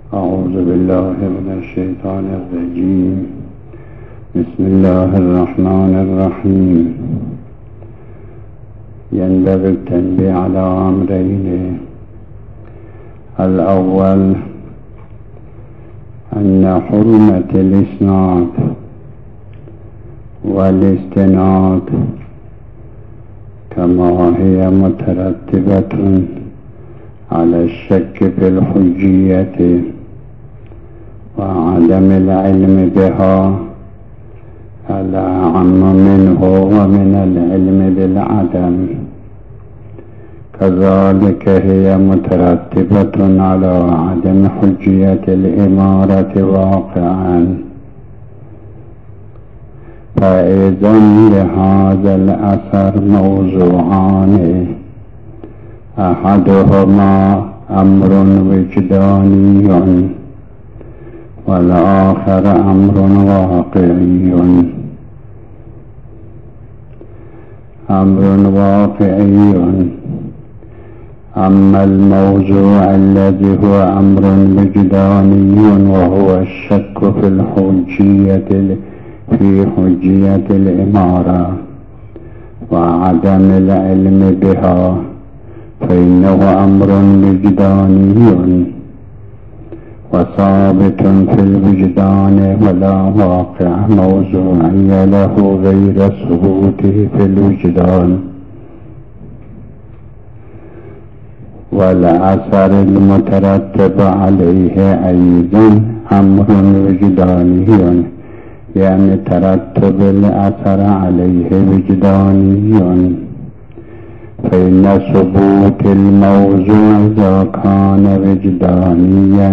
أعوذ بالله من الشيطان الرجيم. بسم الله الرحمن الرحيم. ينبغي التنبيه على أمرين: الأول أن حرمة الإسناد والاستناد كما هي مترتبة على الشك في الحجية وعدم العلم بها على عم منه ومن العلم بالعدم، كذلك هي مترتبة على عدم حجية الإمارة واقعا. فإذا لهذا الأثر موضوعان: أحدهما أمر وجداني والآخر أمر واقعي. أمر واقعي: أما الموضوع الذي هو أمر وجداني وهو الشك في حجية الإمارة وعدم العلم بها، فإنه أمر وجداني وثابت في الوجدان ولا واقع موضوعي له غير ثبوته في الوجدان. والأثر المترتب عليه أيضا أمر وجداني، يعني ترتب الأثر عليه وجداني. فإن ثبوت الموضوع إذا كان وجدانيا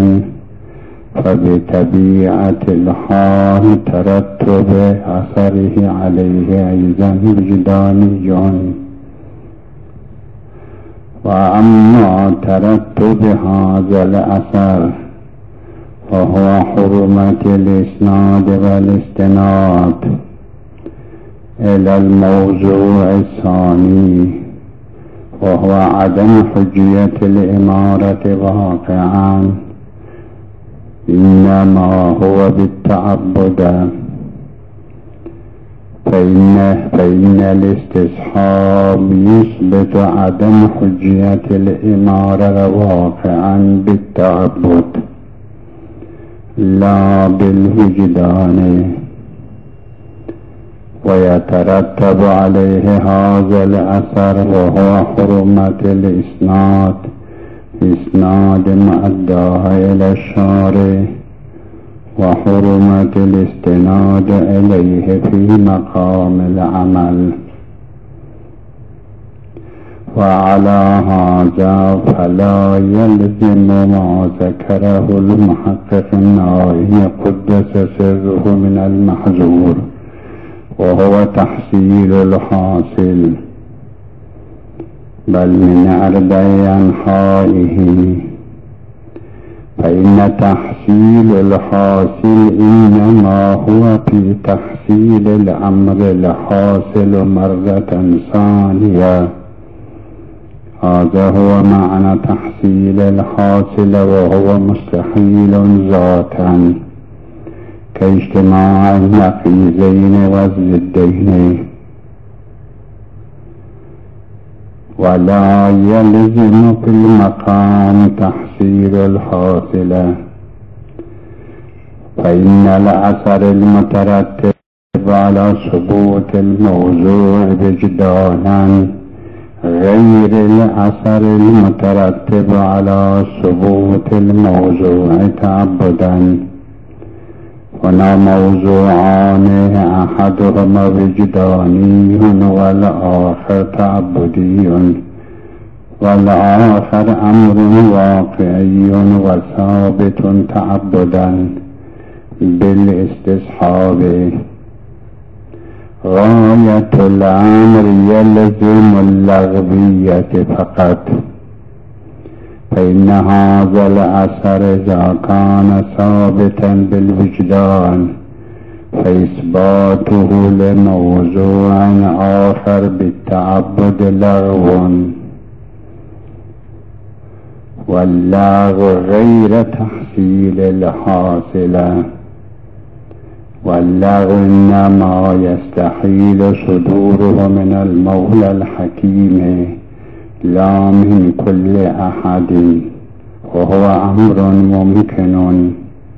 فبطبيعة الحال ترتب أثره عليه أيضا وجداني. وأما ترتب هذا الأثر وهو حرمة الإسناد والاستناد إلى الموضوع الثاني وهو عدم حجية الإمارة واقعا، إنما هو بالتعبد. فإن الاستصحاب يثبت عدم حجية الإمارة واقعا بالتعبد لا بالوجدان، ويترتب عليه هذا الأثر وهو حرمة الإسناد، إسناد مؤداها إلى الشارع، وحرمة الاستناد إليه في مقام العمل. وعلى هذا فلا يلزم ما ذكره المحقق النائي قدس سره من المحظور، وهو تحصيل الحاصل، بل من أربع أنحائه. فإن تحصيل الحاصل إنما هو في تحصيل الأمر الحاصل مرة ثانية. هذا هو معنى تحصيل الحاصل، وهو مستحيل ذاتا كاجتماع النقيضين والضدين. ولا يلزم في المقام تحصيل الحاصل، فإن الأثر المترتب على ثبوت الموضوع وجدانا غير الأثر المترتب على ثبوت الموضوع تعبدا. هنا موضوعان: أحدهما وجداني والآخر تعبدي، والآخر أمر واقعي وثابت تعبدا بالاستصحاب. غاية الأمر يلزم اللغوية فقط، فإن هذا الأثر إذا كان ثابتا بالوجدان فإثباته لموضوع آخر بالتعبد لغو، واللغو غير تحصيل الحاصل، واللغو إنما يستحيل صدوره من المولى الحكيم لا من كل أحد، وهو أمر ممكن.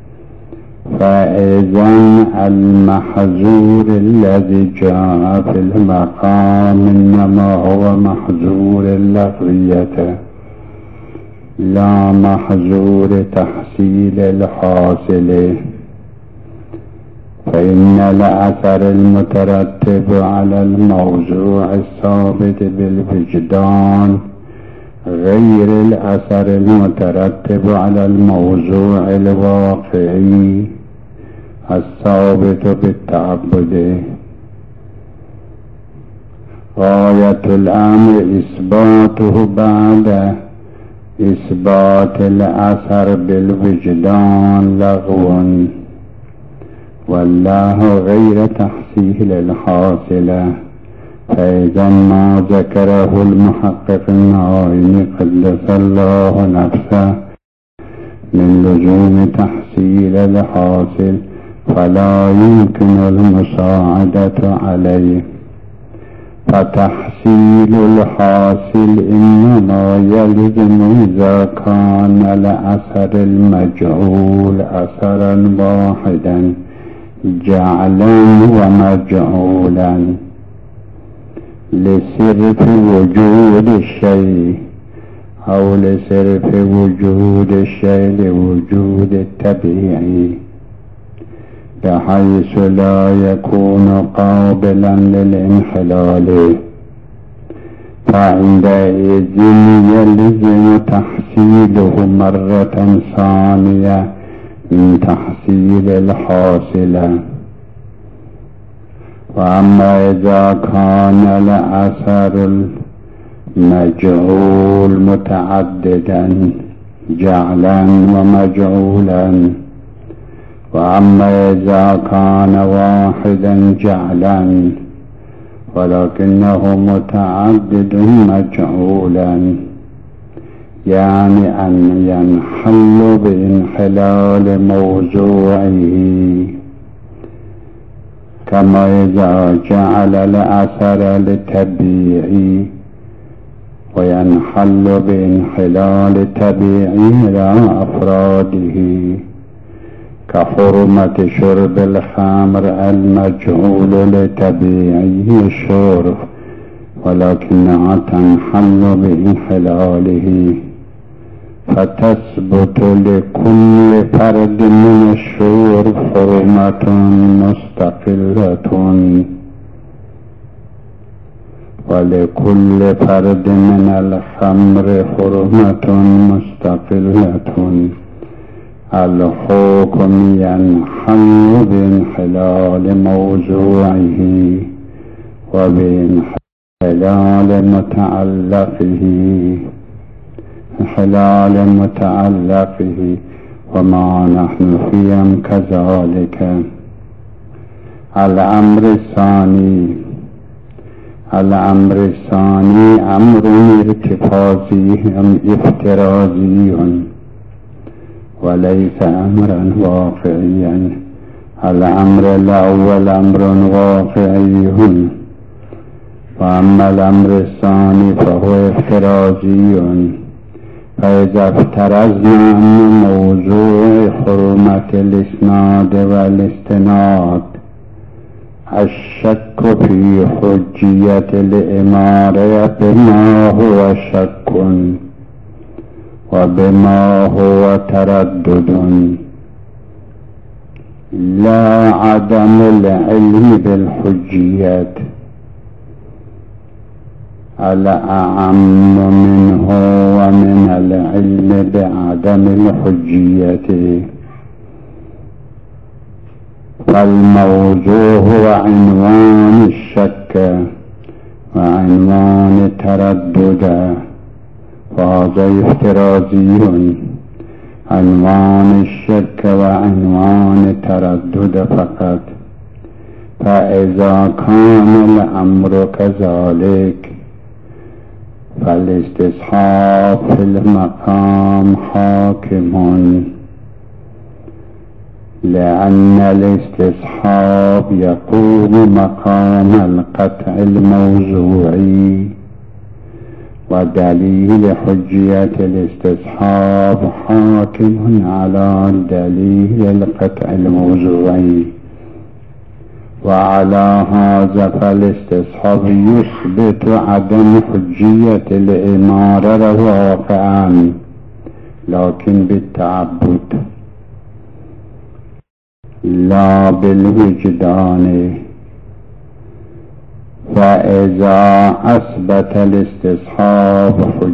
فإذا المحظور الذي جاء في المقام إنما هو محظور اللغوية لا محظور تحصيل الحاصل، فإن الأثر المترتب على الموضوع الثابت بالوجدان غير الأثر المترتب على الموضوع الواقعي الثابت بالتعبد. غاية الأمر إثباته بعد إثبات الأثر بالوجدان لغو، والله غير تحصيل الحاصل. فإذا ما ذكره المحقق النعيمي قدس الله نفسه من لزوم تحصيل الحاصل فلا يمكن المساعدة عليه. فتحصيل الحاصل إنما يلزم إذا كان الأثر المجعول أثرا واحدا جعلا ومجعولا لصرف وجود الشيء أو لصرف وجود الشيء لوجود الطبيعي، بحيث لا يكون قابلا للانحلال. فعندئذ يلزم تحصيله مرة ثانية من تحصيل الحاصل. وأما إذا كان الأثر المجعول متعددا جعلا ومجعولا، وأما إذا كان واحدا جعلا ولكنه متعدد مجعولا، يعني أن ينحل بانحلال موضوعه، كما إذا جعل الأثر الطبيعي وينحل بانحلال طبيعي إلى أفراده، كحرمة شرب الخمر المجعول لطبيعي الشرب ولكنها تنحل بانحلاله، فتثبت لكل فرد من الشرب حرمة مستقلة، ولكل فرد من الخمر حرمة مستقلة. الحكم ينحل بانحلال موضوعه وبانحلال متعلقه، وما نحن فيهم كذلك. الأمر الثاني أمر افتراضي وليس أمرا واقعيا. الأمر الأول أمر واقعي، وأما الأمر الثاني فهو افتراضي. فإذا افترضنا أن موضوع حرمة الإسناد والاستناد الشك في حجية الإمارة بما هو شك وبما هو تردد، لا عدم العلم بالحجية الأعم منه ومن العلم بعدم الحجية. فالموضوع هو عنوان الشك وعنوان التردد، وهذا افتراضي. عنوان الشك وعنوان التردد فقط. فإذا كان الأمر كذلك فالاستصحاب في المقام حاكم، لأن الاستصحاب يقوم مقام القطع الموضوعي، ودليل حجية الاستصحاب حاكم على دليل القطع الموضوعي. وعلى هذا فالاستصحاب يثبت عدم حجية الإمارة واقعا، لكن بالتعبد لا بالوجدان. فإذا أثبت الاستصحاب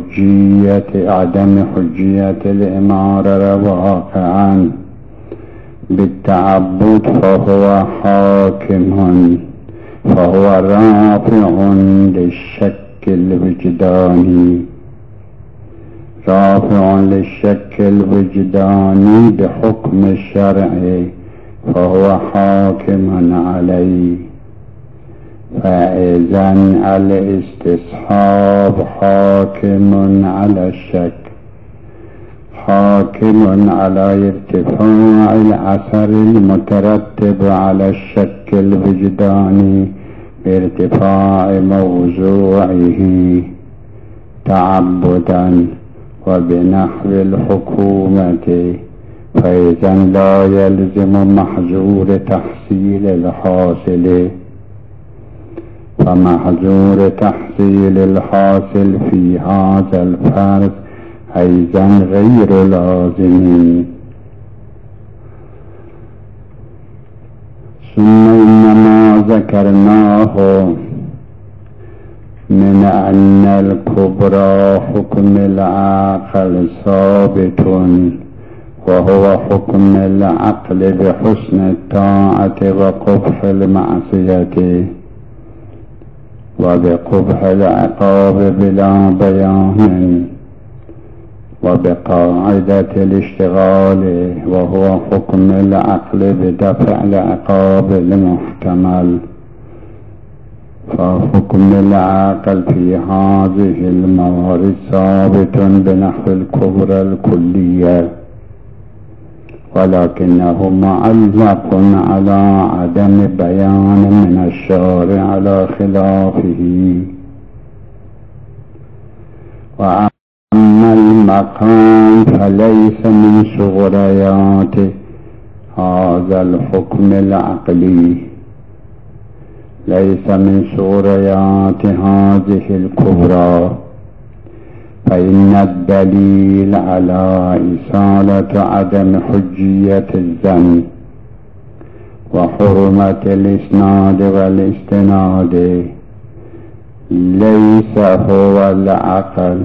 عدم حجية الإمارة واقعا بالتعبد فهو حاكم، فهو رافع للشك الوجداني، رافع للشك الوجداني بحكم الشرع، فهو حاكم عليه. فإذا الاستصحاب حاكم على الشك، حاكم على ارتفاع الأثر المترتب على الشك الوجداني بارتفاع موضوعه تعبدا وبنحو الحكومة. فإذا لا يلزم محظور تحصيل الحاصل، فمحظور تحصيل الحاصل في هذا الفرض أيضا غير لازم. ثم إنما ذكرناه من أن الكبرى حكم العقل ثابت، وهو حكم العقل بحسن الطاعة وقبح المعصية وبقبح العقاب بلا بيان، وبقاعدة الاشتغال، وهو حكم العقل بدفع العقاب المحتمل. فحكم العقل في هذه الموارد ثابت بنحو الكبرى الكلية، ولكنه معلق على عدم بيان من الشارع على خلافه. وأما المقام فليس من صغريات هذا الحكم العقلي، ليس من صغريات هذه الكبرى، فإن الدليل على إزالة عدم حجية الظن وحرمة الإسناد والاستناد ليس هو العقل،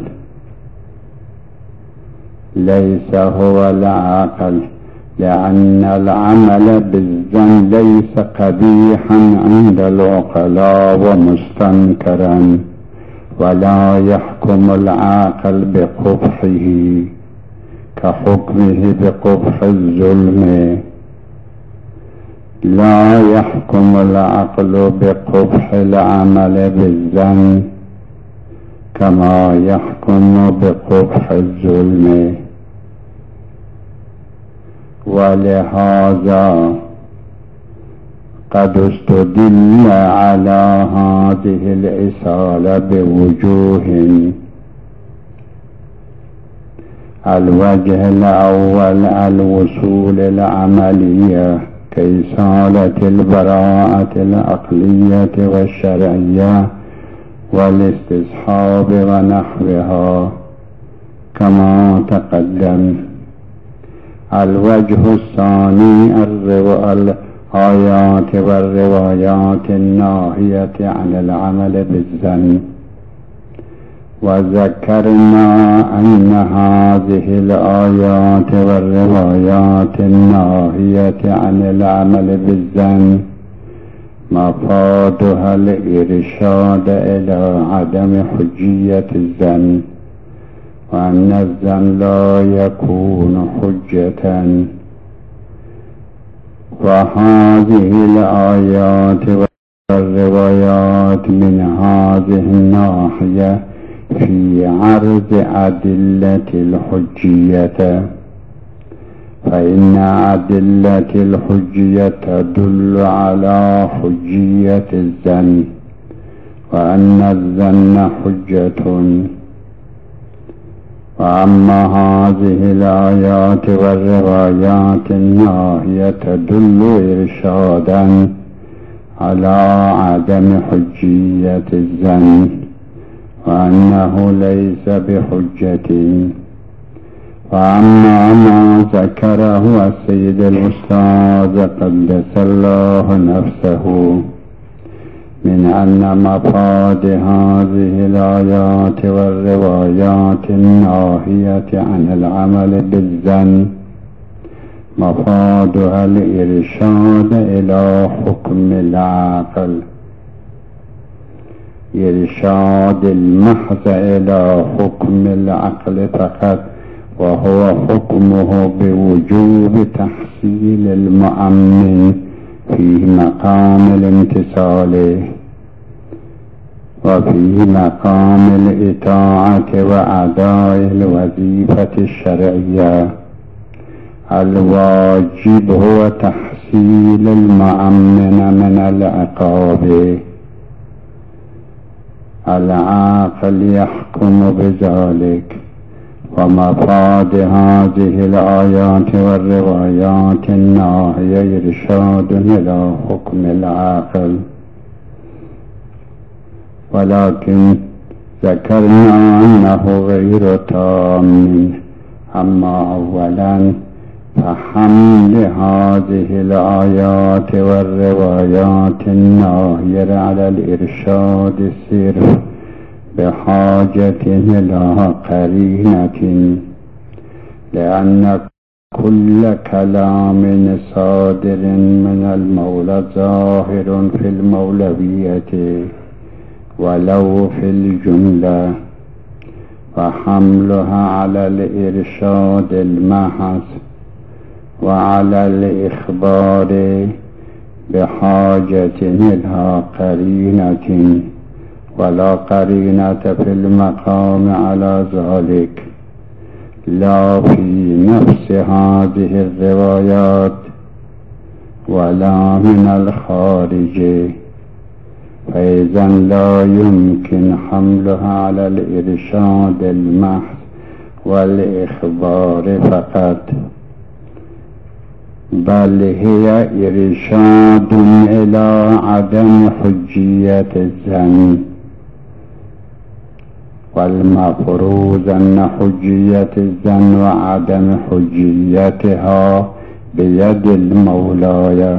ليس هو العقل، لأن العمل بالظن ليس قبيحا عند العقلاء ومستنكرا، ولا يحكم العاقل بقبحه كحكمه بقبح الظلم. لا يحكم العقل بقبح العمل بالظن كما يحكم بقبح الظلم. ولهذا قد استدل على هذه الإصالة بوجوه. الوجه الأول الوصول العملية كإصالة البراءة العقلية والشرعية والاستصحاب ونحوها كما تقدم. الوجه الثاني الآيات والروايات الناهية عن العمل بالظن، وذكرنا أن هذه الآيات والروايات الناهية عن العمل بالظن مفادها الإرشاد إلى عدم حجية الظن، وأن الظن لا يكون حجة. وهذه الآيات والروايات من هذه الناحية في عرض أدلة الحجية، فإن أدلة الحجية تدل على حجية الظن، وأن الظن حجة. وأما هذه الآيات والروايات الناهية تدل إرشادا على عدم حجية الظن، وأنه ليس بحجة. وأما ما ذكره السيد الأستاذ قدس الله نفسه من أن مفاد هذه الآيات والروايات الناهية عن العمل بالظن مفادها الإرشاد إلى حكم العقل، إرشاد المحض إلى حكم العقل فقط، وهو حكمه بوجوب تحصيل المؤمن في مقام الامتثال، وفي مقام الإطاعة وأداء الوظيفة الشرعية. الواجب هو تحصيل المؤمن من العقاب. العاقل يحكم بذلك. ومفاد هذه الآيات والروايات الناهية إرشاد إلى حكم العاقل، ولكن ذكرنا أنه غير تام. أما أولا فحمل هذه الآيات والروايات الناهية على الإرشاد الصرف بحاجة إلى قرينة، لأن كل كلام صادر من المولى ظاهر في المولوية ولو في الجملة، فحملها على الإرشاد المحض وعلى الإخبار بحاجة إلى قرينة، ولا قرينة في المقام على ذلك، لا في نفس هذه الروايات ولا من الخارج، فإذا لا يمكن حملها على الإرشاد المحض والإخبار فقط، بل هي إرشاد إلى عدم حجية الظن. والمفروض أن حجية الظن وعدم حجيتها بيد المولاي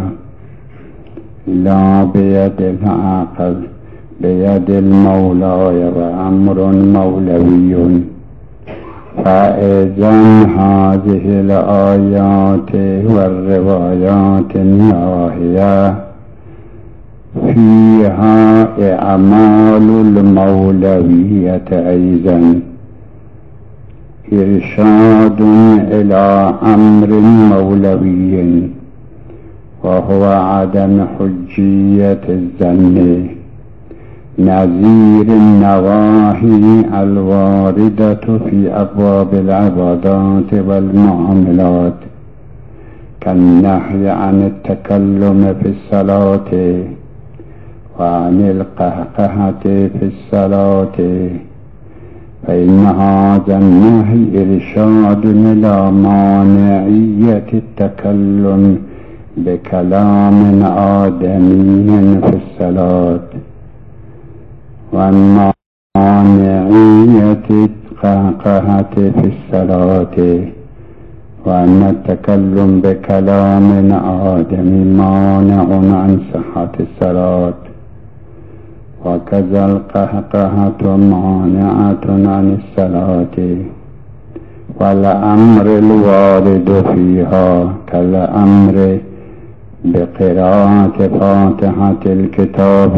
لا بيد العقل، بيد المولاي وأمر مولوي. فإذا هذه الآيات والروايات الناهية فيها إعمال المولوية أيضا، إرشاد إلى أمر مولوي وهو عدم حجية الظن، نظير النواهي الواردة في أبواب العبادات والمعاملات، كالنهي عن التكلم في الصلاة وعن القهقهة في الصلاة، فإن هذا النهي إرشاد إلى مانعية التكلم بكلام آدمي في الصلاة، ومانعية القهقهة في الصلاة، وأن التكلم بكلام آدمي مانع عن صحة الصلاة، وكذا القهقهة مانعة عن الصلاة. والأمر الوارد فيها كالأمر بقراءة فاتحة الكتاب،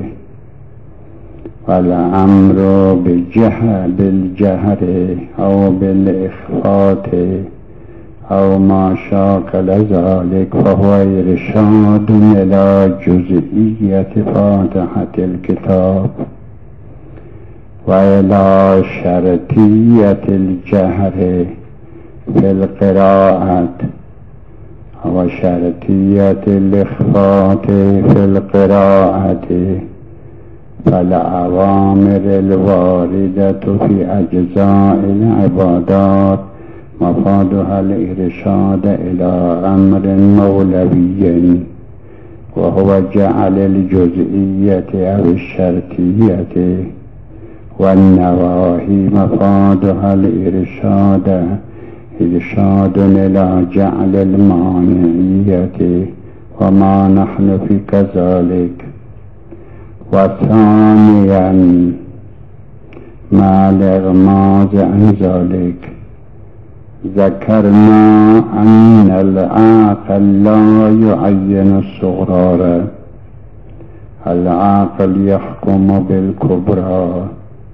والأمر بالجهر أو بالإخفاء أو ما شاكل ذلك، فهو إرشاد إلى جزئية فاتحة الكتاب. وإلى شرطية الجهر في القراءة وشرطية الإخفاء في القراءة. فالأوامر الواردة في أجزاء العبادات مفادها الإرشاد إلى أمر مولوي، وهو جعل الجزئية أو الشرطية، والنواهي مفادها الإرشاد إلى جعل المانعية، وما نحن في كذلك. وثانيا مع الإغماض عن ذلك ذكرنا أن العاقل لا يعين الصغرى، العاقل يحكم بالكبرى،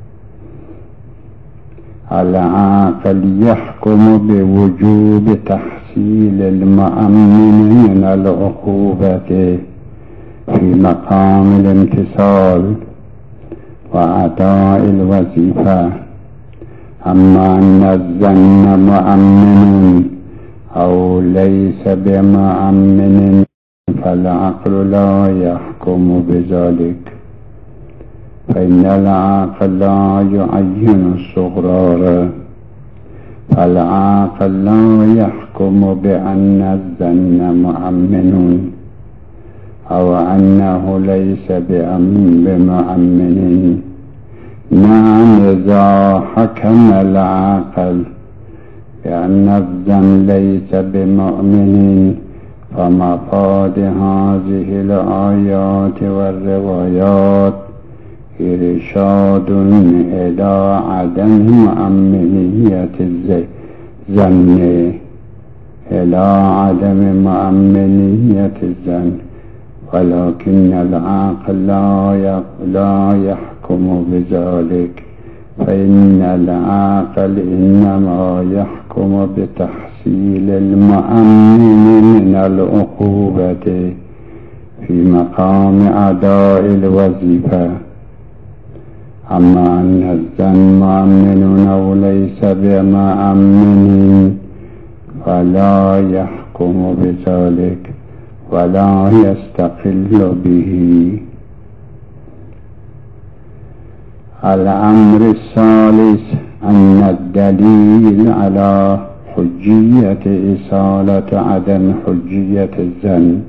العاقل يحكم بوجوب تحصيل المأمن من العقوبة في مقام الامتثال وأداء الوظيفة. أما أن الظن مؤمن أو ليس بمؤمن فالعقل لا يحكم بذلك، فإن العقل لا يعين الصغرى، فالعقل لا يحكم بأن الظن مؤمن أو أنه ليس بمؤمن. نعم، إذا حكم العقل بأن الظن ليس بمؤمن فمفاد هذه الآيات والروايات إرشاد إلى عدم مؤمنية الظن، إلى عدم مؤمنية الظن، ولكن العقل لا يحكم بذلك، فإن العقل إنما يحكم بتحصيل المؤمن من العقوبة في مقام أداء الوظيفة. أما أن الظن مؤمن أو ليس بمؤمن فلا يحكم بذلك ولا يستقل به. الأمر الثالث أن الدليل على حجية إزالة عدم حجية الظن،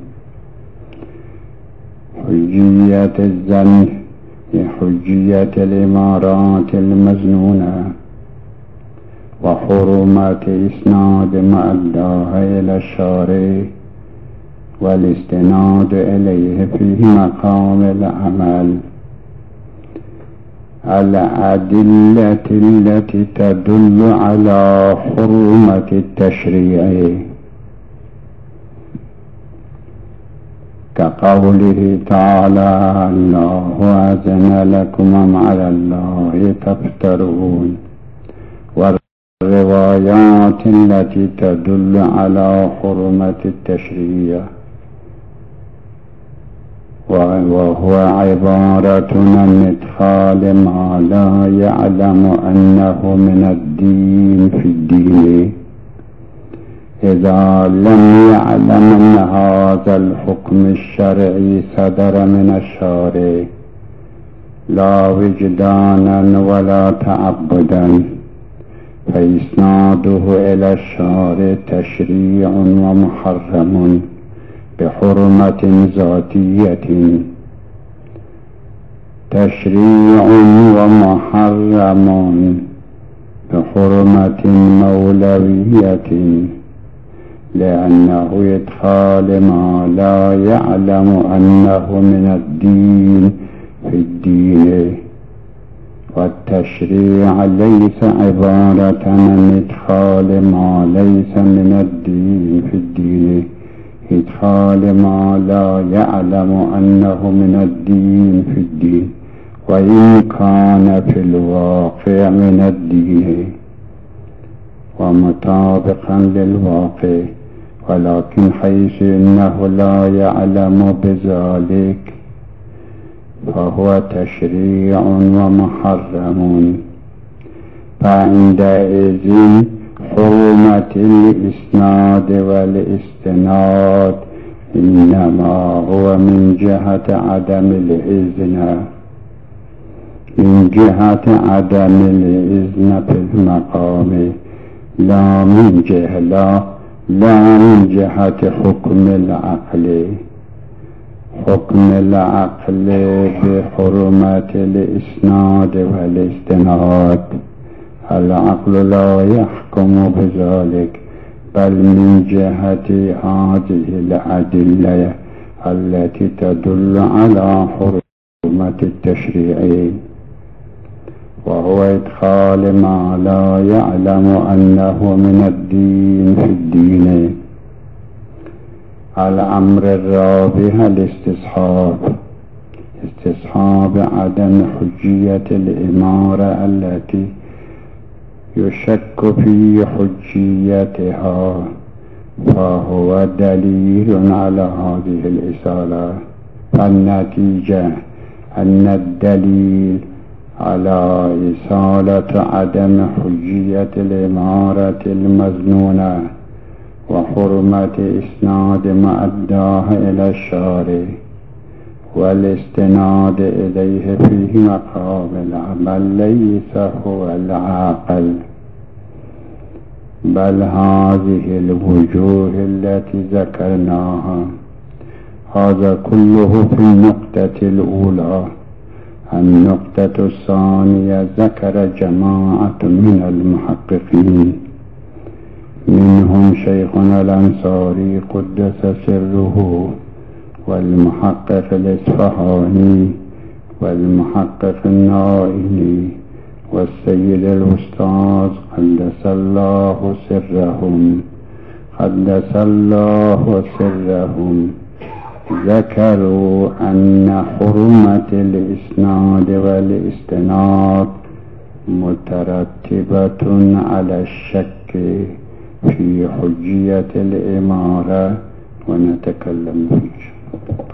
حجية الظن حجية الإمارات المزنونة، وحرمة إسناد مؤداها إلى الشارع والاستناد إليه في مقام العمل. الأدلة التي تدل على حرمة التشريع كقوله تعالى: الله أذن لكم على الله تفترون، والروايات التي تدل على حرمة التشريع، وهو عبارة عن إدخال ما لا يعلم أنه من الدين في الدين، إذا لم يعلم أن هذا الحكم الشرعي صدر من الشارع لا وجدانا ولا تعبدا، فإسناده إلى الشارع تشريع ومحرم بحرمة ذاتية، تشريع ومحرم بحرمة مولوية، لأنه إدخال ما لا يعلم أنه من الدين في الدين، والتشريع ليس عبارة عن إدخال ما ليس من الدين في الدين، إدخال ما لا يعلم أنه من الدين في الدين، وإن كان في الواقع من الدين ومطابقا للواقع، ولكن حيث إنه لا يعلم بذلك فهو تشريع ومحرم. فعندئذ حرمة الإسناد والاستناد إنما هو من جهة عدم الإذن، من جهة عدم الإذن في المقام، لا من جهة حكم العقل. حكم العقل بحرمة الإسناد والاستناد، العقل لا يحكم بذلك، بل من جهة هذه الأدلة التي تدل على حرمة التشريع، وهو إدخال ما لا يعلم أنه من الدين في الدين. الأمر الرابع استصحاب عدم حجية الإمارة التي يشك في حجيتها، فهو دليل على هذه الإصالة. فالنتيجة أن الدليل على إصالة عدم حجية الإمارة المظنونة وحرمة إسناد ما أداه إلى الشارع والاستناد إليه فيه مقام العمل ليس هو العاقل، بل هذه الوجوه التي ذكرناها. هذا كله في النقطة الأولى. النقطة الثانية ذكر جماعة من المحققين، منهم شيخنا الأنصاري قدس سره، والمحقق الإصفهاني، والمحقق النائلي، والسيد الأستاذ قدس الله سرهم، ذكروا أن حرمة الإسناد والاستناد مترتبة على الشك في حجية الإمارة، ونتكلم فيه.